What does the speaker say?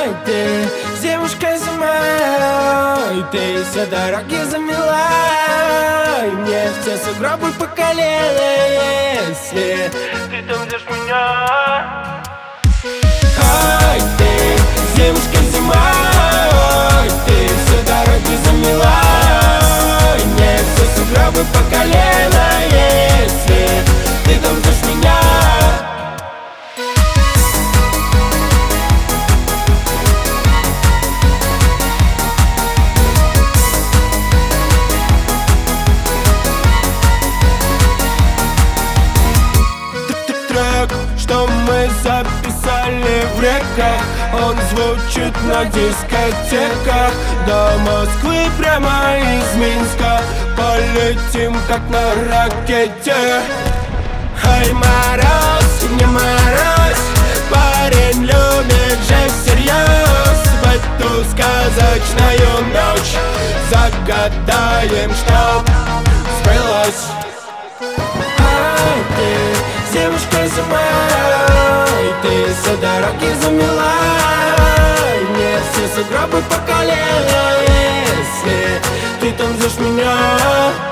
Ай, ты, девушка зимой, ты все дороги замела, и мне все сугробы по колено, если ты там ждешь меня. Ай, ты, девушка зимой, ты все дороги замела, и мне все сугробы по колено, если ты там ждешь меня. Трек, что мы записали в реках, он звучит на дискотеках. До Москвы прямо из Минска полетим как на ракете. Ай, мороз, не мороз, парень любит же всерьез. В эту сказочную ночь загадаем, чтоб сбылось. Ай, ты, девушка зимой, ты все дороги замела, и мне все сугробы по колено, если ты там ждешь меня.